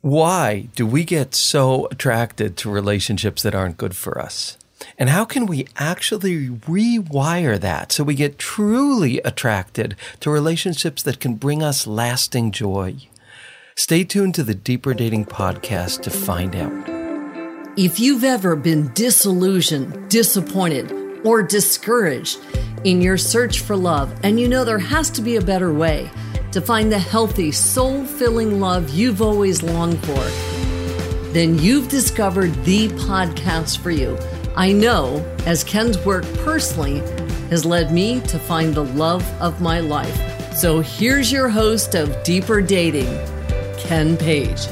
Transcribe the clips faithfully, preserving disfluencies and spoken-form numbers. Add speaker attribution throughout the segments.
Speaker 1: Why do we get so attracted to relationships that aren't good for us? And how can we actually rewire that so we get truly attracted to relationships that can bring us lasting joy? Stay tuned to the Deeper Dating Podcast to find out.
Speaker 2: If you've ever been disillusioned, disappointed, or discouraged in your search for love, and you know there has to be a better way to find the healthy, soul-filling love you've always longed for, then you've discovered the podcast for you. I know, as Ken's work personally has led me to find the love of my life. So here's your host of Deeper Dating, Ken Page.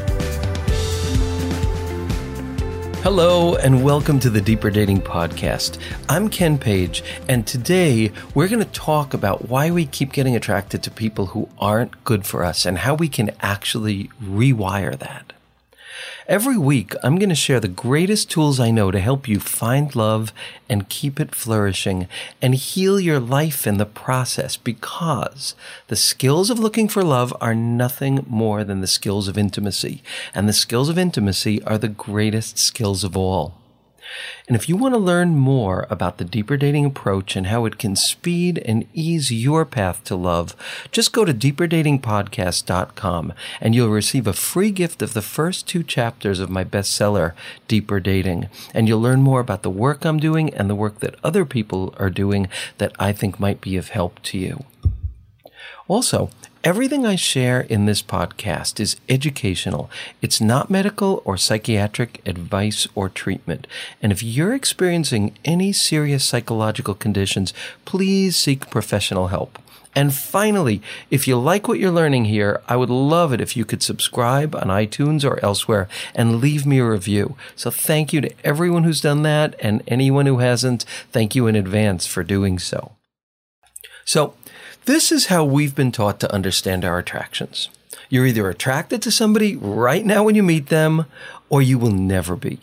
Speaker 1: Hello and welcome to the Deeper Dating Podcast. I'm Ken Page, and today we're going to talk about why we keep getting attracted to people who aren't good for us and how we can actually rewire that. Every week, I'm going to share the greatest tools I know to help you find love and keep it flourishing and heal your life in the process, because the skills of looking for love are nothing more than the skills of intimacy, and the skills of intimacy are the greatest skills of all. And if you want to learn more about the Deeper Dating approach and how it can speed and ease your path to love, just go to deeper dating podcast dot com and you'll receive a free gift of the first two chapters of my bestseller, Deeper Dating. And you'll learn more about the work I'm doing and the work that other people are doing that I think might be of help to you. Also, everything I share in this podcast is educational. It's not medical or psychiatric advice or treatment. And if you're experiencing any serious psychological conditions, please seek professional help. And finally, if you like what you're learning here, I would love it if you could subscribe on iTunes or elsewhere and leave me a review. So thank you to everyone who's done that, and anyone who hasn't, thank you in advance for doing so. So, this is how we've been taught to understand our attractions. You're either attracted to somebody right now when you meet them, or you will never be.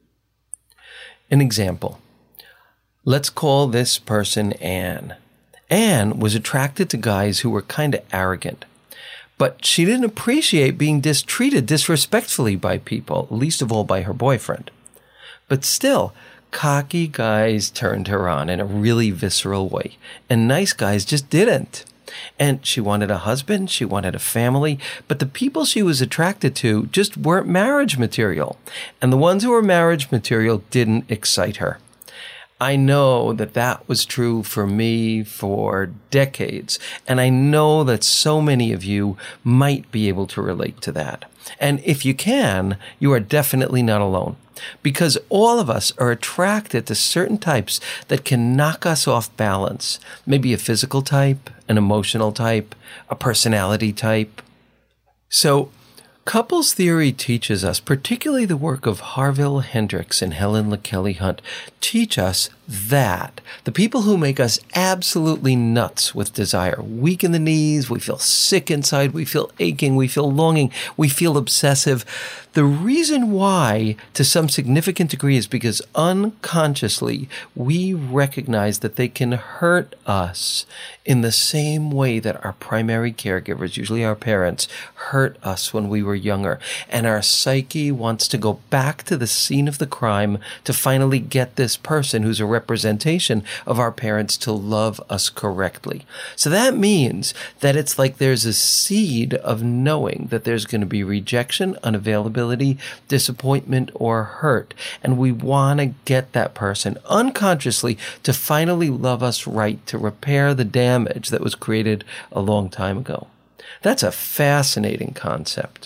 Speaker 1: An example. Let's call this person Anne. Anne was attracted to guys who were kind of arrogant, but she didn't appreciate being distreated disrespectfully by people, least of all by her boyfriend. But still, cocky guys turned her on in a really visceral way, and nice guys just didn't. And she wanted a husband, she wanted a family, but the people she was attracted to just weren't marriage material, and the ones who were marriage material didn't excite her. I know that that was true for me for decades, and I know that so many of you might be able to relate to that. And if you can, you are definitely not alone, because all of us are attracted to certain types that can knock us off balance. Maybe a physical type, an emotional type, a personality type. So, couples theory teaches us, particularly the work of Harville Hendrix and Helen LaKelly Hunt, teach us that the people who make us absolutely nuts with desire, weak in the knees, we feel sick inside, we feel aching, we feel longing, we feel obsessive. The reason why, to some significant degree, is because unconsciously we recognize that they can hurt us in the same way that our primary caregivers, usually our parents, hurt us when we were younger. And our psyche wants to go back to the scene of the crime to finally get this person who's a representation of our parents to love us correctly. So that means that it's like there's a seed of knowing that there's going to be rejection, unavailability, disappointment, or hurt. And we want to get that person unconsciously to finally love us right, to repair the damage that was created a long time ago. That's a fascinating concept.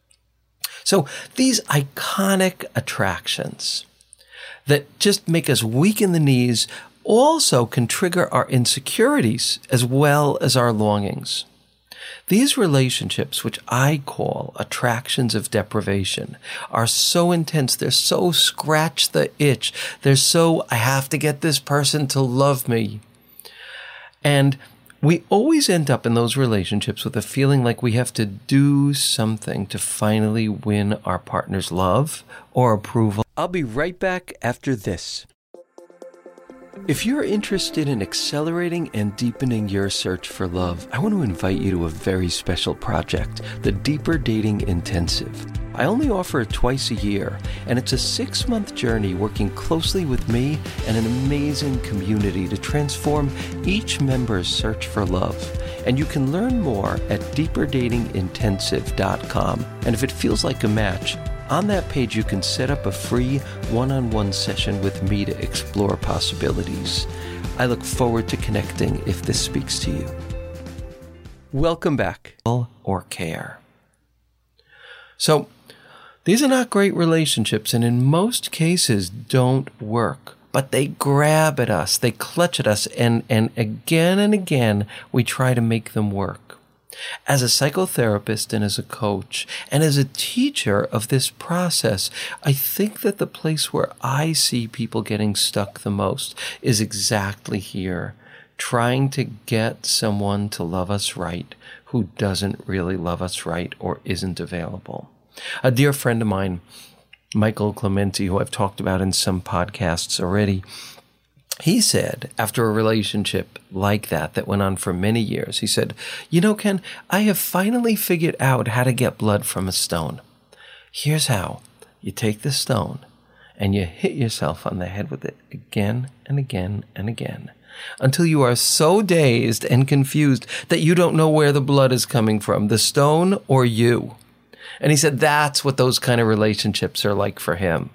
Speaker 1: So these iconic attractions that just make us weak in the knees also can trigger our insecurities as well as our longings. These relationships, which I call attractions of deprivation, are so intense, they're so scratch the itch, they're so, I have to get this person to love me. And we always end up in those relationships with a feeling like we have to do something to finally win our partner's love or approval. I'll be right back after this. If you're interested in accelerating and deepening your search for love, I want to invite you to a very special project, the Deeper Dating Intensive. I only offer it twice a year, and it's a six-month journey working closely with me and an amazing community to transform each member's search for love. And you can learn more at deeper dating intensive dot com. And if it feels like a match, on that page you can set up a free one-on-one session with me to explore possibilities. I look forward to connecting if this speaks to you. Welcome back. Or care. So, these are not great relationships, and in most cases don't work. But they grab at us, they clutch at us, and, and again and again we try to make them work. As a psychotherapist and as a coach and as a teacher of this process, I think that the place where I see people getting stuck the most is exactly here, trying to get someone to love us right who doesn't really love us right or isn't available. A dear friend of mine, Michael Clementi, who I've talked about in some podcasts already, he said, after a relationship like that, that went on for many years, he said, you know, Ken, I have finally figured out how to get blood from a stone. Here's how. You take the stone and you hit yourself on the head with it again and again and again until you are so dazed and confused that you don't know where the blood is coming from, the stone or you. And he said that's what those kind of relationships are like for him.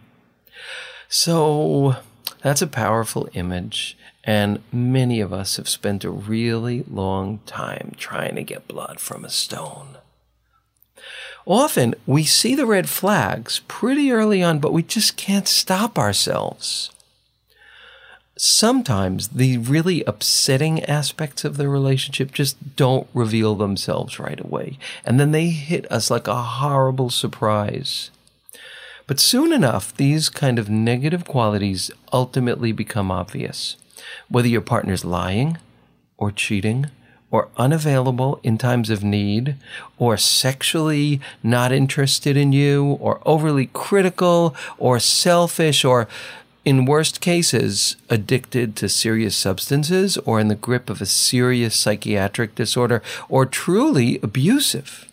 Speaker 1: So that's a powerful image, and many of us have spent a really long time trying to get blood from a stone. Often, we see the red flags pretty early on, but we just can't stop ourselves. Sometimes the really upsetting aspects of the relationship just don't reveal themselves right away, and then they hit us like a horrible surprise. But soon enough, these kind of negative qualities ultimately become obvious. Whether your partner's lying or cheating or unavailable in times of need or sexually not interested in you or overly critical or selfish or, in worst cases, addicted to serious substances or in the grip of a serious psychiatric disorder or truly abusive.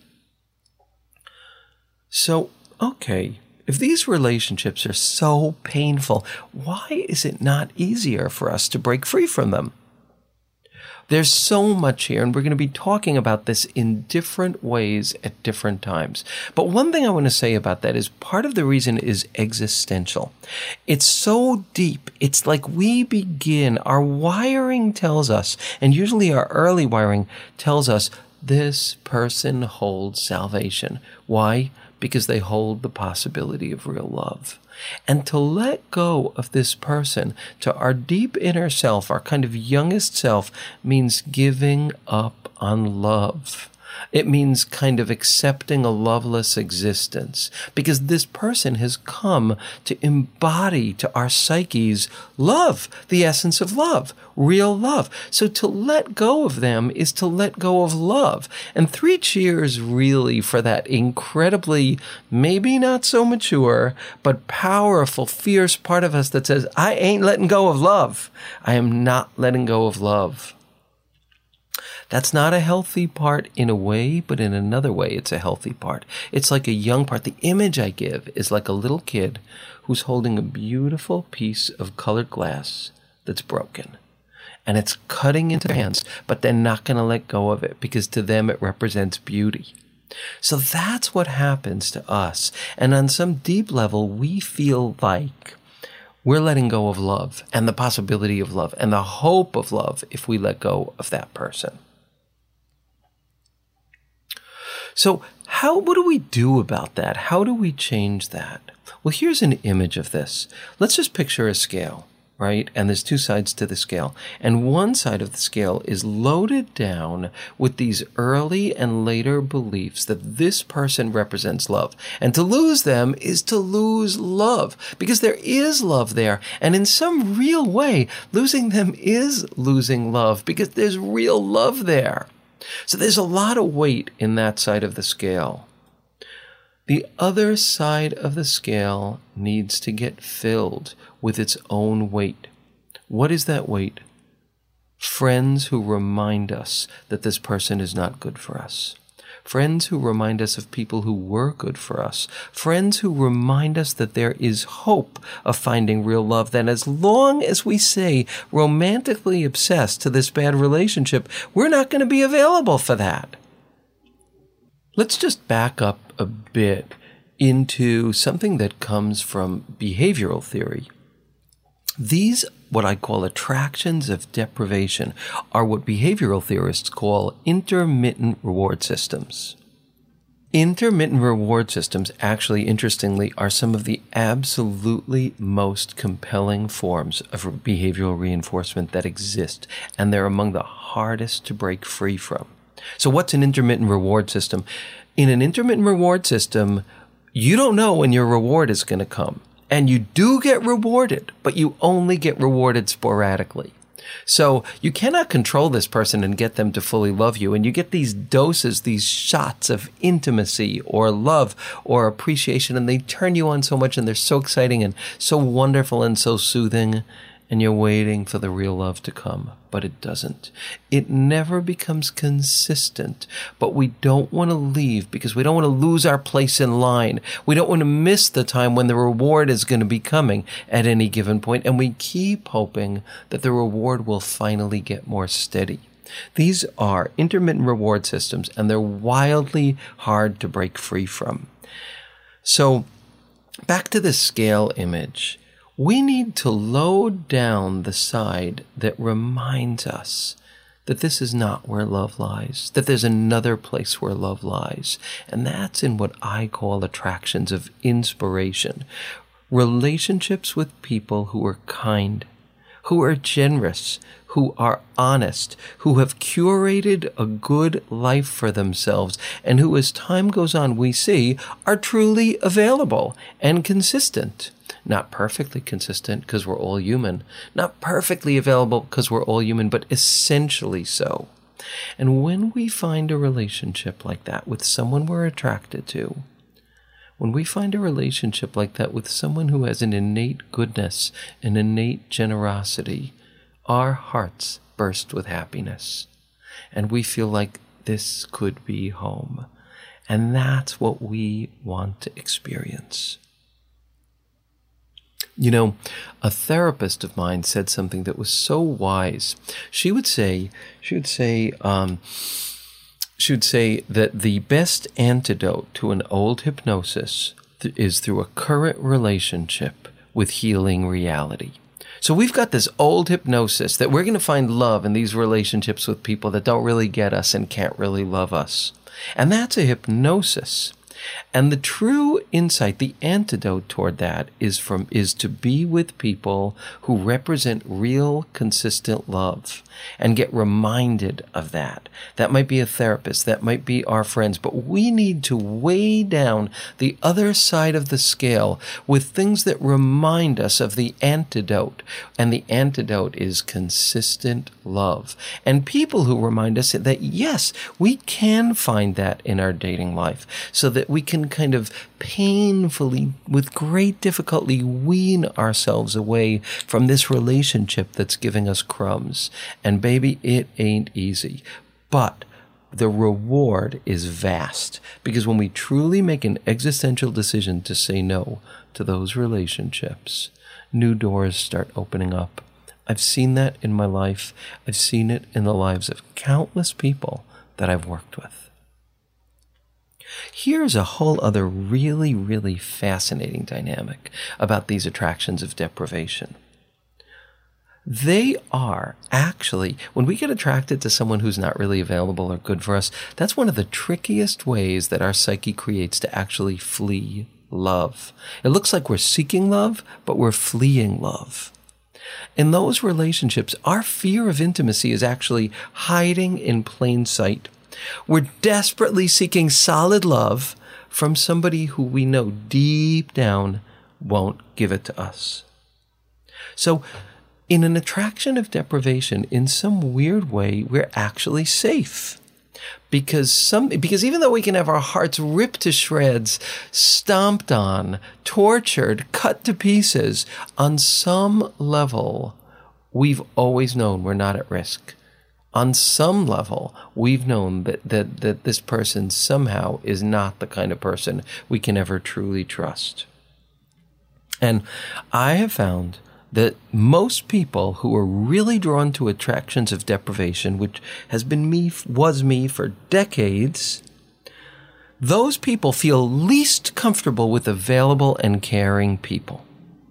Speaker 1: So, okay. If these relationships are so painful, why is it not easier for us to break free from them? There's so much here, and we're going to be talking about this in different ways at different times. But one thing I want to say about that is part of the reason is existential. It's so deep. It's like we begin, our wiring tells us, and usually our early wiring tells us, this person holds salvation. Why? Because they hold the possibility of real love. And to let go of this person to our deep inner self, our kind of youngest self, means giving up on love. It means kind of accepting a loveless existence because this person has come to embody to our psyches love, the essence of love, real love. So to let go of them is to let go of love. And three cheers really for that incredibly, maybe not so mature, but powerful, fierce part of us that says, I ain't letting go of love. I am not letting go of love. That's not a healthy part in a way, but in another way, it's a healthy part. It's like a young part. The image I give is like a little kid who's holding a beautiful piece of colored glass that's broken. And it's cutting into their hands, but they're not going to let go of it because to them it represents beauty. So that's what happens to us. And on some deep level, we feel like we're letting go of love and the possibility of love and the hope of love if we let go of that person. So how, what do we do about that? How do we change that? Well, here's an image of this. Let's just picture a scale, right? And there's two sides to the scale. And one side of the scale is loaded down with these early and later beliefs that this person represents love. And to lose them is to lose love because there is love there. And in some real way, losing them is losing love because there's real love there. So there's a lot of weight in that side of the scale. The other side of the scale needs to get filled with its own weight. What is that weight? Friends who remind us that this person is not good for us. Friends who remind us of people who were good for us. Friends who remind us that there is hope of finding real love, that as long as we stay romantically obsessed to this bad relationship, we're not going to be available for that. Let's just back up a bit into something that comes from behavioral theory. These, what I call attractions of deprivation, are what behavioral theorists call intermittent reward systems. Intermittent reward systems, actually, interestingly, are some of the absolutely most compelling forms of behavioral reinforcement that exist, and they're among the hardest to break free from. So what's an intermittent reward system? In an intermittent reward system, you don't know when your reward is going to come. And you do get rewarded, but you only get rewarded sporadically. So you cannot control this person and get them to fully love you. And you get these doses, these shots of intimacy or love or appreciation, and they turn you on so much, and they're so exciting and so wonderful and so soothing. And you're waiting for the real love to come, but it doesn't. It never becomes consistent, but we don't want to leave because we don't want to lose our place in line. We don't want to miss the time when the reward is going to be coming at any given point, and we keep hoping that the reward will finally get more steady. These are intermittent reward systems, and they're wildly hard to break free from. So, back to the scale image. We need to load down the side that reminds us that this is not where love lies, that there's another place where love lies. And that's in what I call attractions of inspiration. Relationships with people who are kind, who are generous, who are honest, who have curated a good life for themselves, and who, as time goes on, we see are truly available and consistent. Not perfectly consistent because we're all human. Not perfectly available because we're all human, but essentially so. And when we find a relationship like that with someone we're attracted to, when we find a relationship like that with someone who has an innate goodness, an innate generosity, our hearts burst with happiness. And we feel like this could be home. And that's what we want to experience. You know, a therapist of mine said something that was so wise. She would say, she would say, um, she would say that the best antidote to an old hypnosis th- is through a current relationship with healing reality. So we've got this old hypnosis that we're going to find love in these relationships with people that don't really get us and can't really love us. And that's a hypnosis. And the true insight, the antidote toward that is from is to be with people who represent real, consistent love and get reminded of that. That might be a therapist, that might be our friends, but we need to weigh down the other side of the scale with things that remind us of the antidote. And the antidote is consistent love. And people who remind us that, yes, we can find that in our dating life, so that we can kind of painfully, with great difficulty, wean ourselves away from this relationship that's giving us crumbs. And baby, it ain't easy. But the reward is vast, because when we truly make an existential decision to say no to those relationships, new doors start opening up. I've seen that in my life. I've seen it in the lives of countless people that I've worked with. Here's a whole other really, really fascinating dynamic about these attractions of deprivation. They are actually, when we get attracted to someone who's not really available or good for us, that's one of the trickiest ways that our psyche creates to actually flee love. It looks like we're seeking love, but we're fleeing love. In those relationships, our fear of intimacy is actually hiding in plain sight. We're desperately seeking solid love from somebody who we know deep down won't give it to us. So, in an attraction of deprivation, in some weird way, we're actually safe. Because some, because even though we can have our hearts ripped to shreds, stomped on, tortured, cut to pieces, on some level, we've always known we're not at risk. On some level, we've known that, that, that this person somehow is not the kind of person we can ever truly trust. And I have found that most people who are really drawn to attractions of deprivation, which has been me, was me for decades, those people feel least comfortable with available and caring people.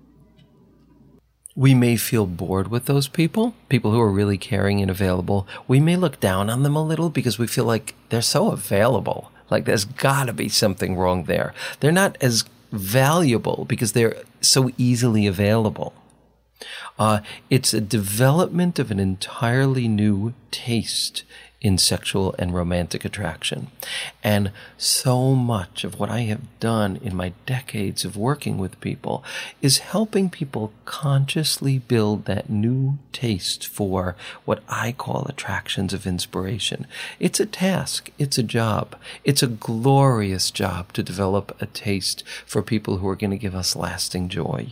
Speaker 1: We may feel bored with those people, people who are really caring and available. We may look down on them a little because we feel like they're so available. Like there's got to be something wrong there. They're not as valuable because they're so easily available. Uh, it's a development of an entirely new taste in sexual and romantic attraction. And so much of what I have done in my decades of working with people is helping people consciously build that new taste for what I call attractions of inspiration. It's a task. It's a job. It's a glorious job to develop a taste for people who are going to give us lasting joy.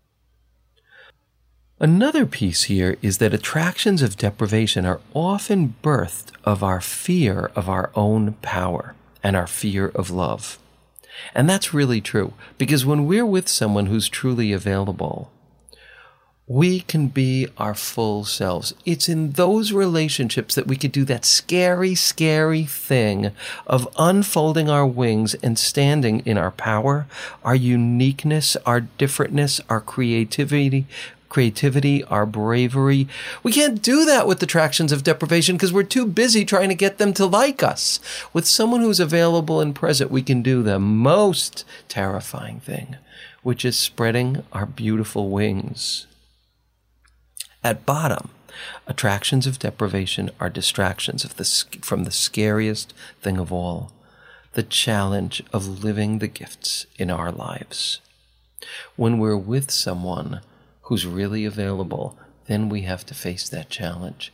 Speaker 1: Another piece here is that attractions of deprivation are often birthed of our fear of our own power and our fear of love. And that's really true, because when we're with someone who's truly available, we can be our full selves. It's in those relationships that we could do that scary, scary thing of unfolding our wings and standing in our power, our uniqueness, our differentness, our creativity, creativity, our bravery. We can't do that with attractions of deprivation because we're too busy trying to get them to like us. With someone who's available and present, we can do the most terrifying thing, which is spreading our beautiful wings. At bottom, attractions of deprivation are distractions of the, from the scariest thing of all, the challenge of living the gifts in our lives. When we're with someone who's really available, then we have to face that challenge.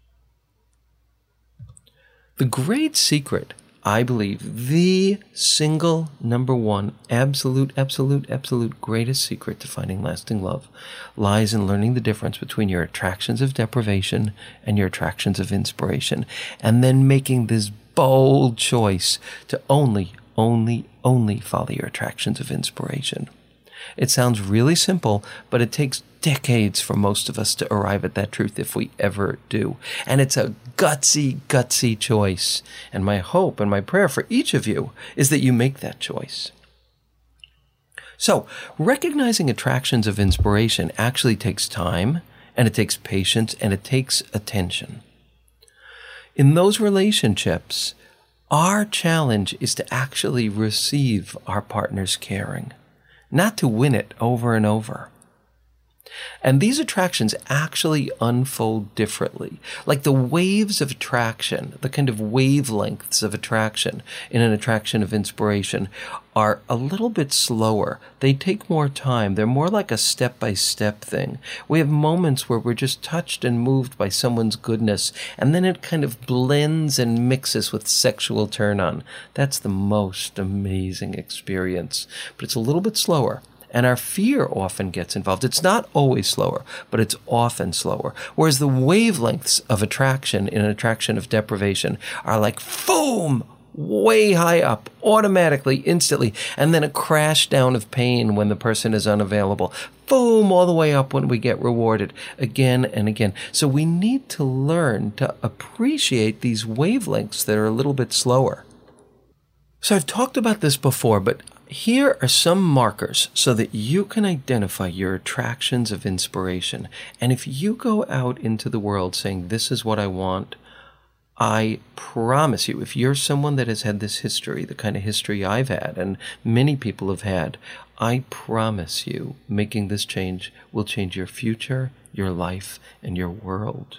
Speaker 1: The great secret, I believe, the single number one, absolute, absolute, absolute greatest secret to finding lasting love lies in learning the difference between your attractions of deprivation and your attractions of inspiration, and then making this bold choice to only, only, only follow your attractions of inspiration. It sounds really simple, but it takes decades for most of us to arrive at that truth if we ever do. And it's a gutsy, gutsy choice. And my hope and my prayer for each of you is that you make that choice. So, recognizing attractions of inspiration actually takes time, and it takes patience, and it takes attention. In those relationships, our challenge is to actually receive our partner's caring, not to win it over and over. And these attractions actually unfold differently. Like the waves of attraction, the kind of wavelengths of attraction in an attraction of inspiration are a little bit slower. They take more time. They're more like a step-by-step thing. We have moments where we're just touched and moved by someone's goodness, and then it kind of blends and mixes with sexual turn-on. That's the most amazing experience. But it's a little bit slower. And our fear often gets involved. It's not always slower, but it's often slower. Whereas the wavelengths of attraction in an attraction of deprivation are like, boom, way high up, automatically, instantly, and then a crash down of pain when the person is unavailable. Boom, all the way up when we get rewarded again and again. So we need to learn to appreciate these wavelengths that are a little bit slower. So I've talked about this before, but here are some markers so that you can identify your attractions of inspiration. And if you go out into the world saying, this is what I want, I promise you, if you're someone that has had this history, the kind of history I've had and many people have had, I promise you making this change will change your future, your life, and your world.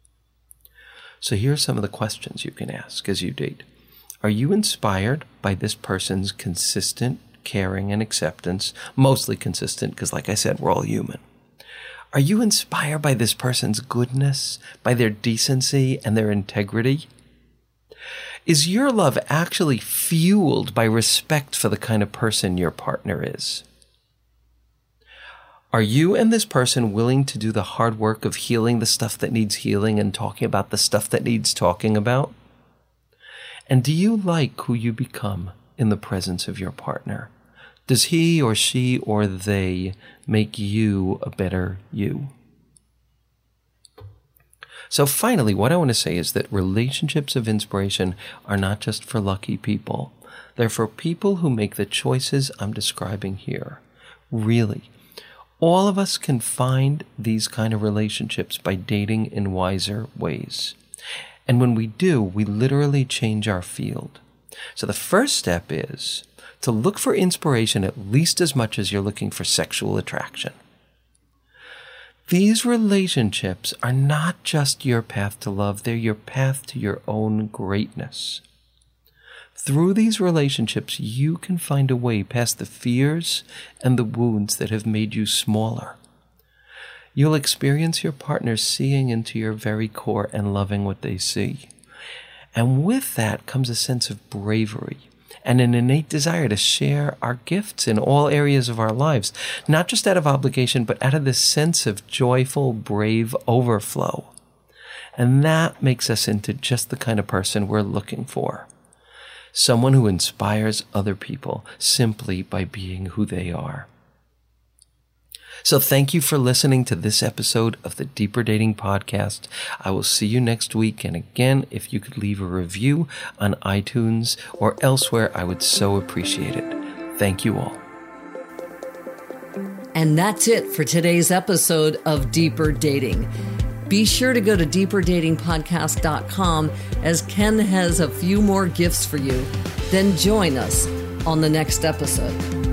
Speaker 1: So here are some of the questions you can ask as you date. Are you inspired by this person's consistent caring and acceptance? Mostly consistent, because like I said, we're all human. Are you inspired by this person's goodness, by their decency and their integrity? Is your love actually fueled by respect for the kind of person your partner is? Are you and this person willing to do the hard work of healing the stuff that needs healing and talking about the stuff that needs talking about? And do you like who you become in the presence of your partner? Does he or she or they make you a better you? So finally, what I want to say is that relationships of inspiration are not just for lucky people. They're for people who make the choices I'm describing here. Really, all of us can find these kind of relationships by dating in wiser ways. And when we do, we literally change our field. So the first step is to look for inspiration at least as much as you're looking for sexual attraction. These relationships are not just your path to love, they're your path to your own greatness. Through these relationships, you can find a way past the fears and the wounds that have made you smaller. You'll experience your partner seeing into your very core and loving what they see. And with that comes a sense of bravery and an innate desire to share our gifts in all areas of our lives, not just out of obligation, but out of this sense of joyful, brave overflow. And that makes us into just the kind of person we're looking for. Someone who inspires other people simply by being who they are. So thank you for listening to this episode of the Deeper Dating Podcast. I will see you next week. And again, if you could leave a review on iTunes or elsewhere, I would so appreciate it. Thank you all.
Speaker 2: And that's it for today's episode of Deeper Dating. Be sure to go to deeper dating podcast dot com as Ken has a few more gifts for you. Then join us on the next episode.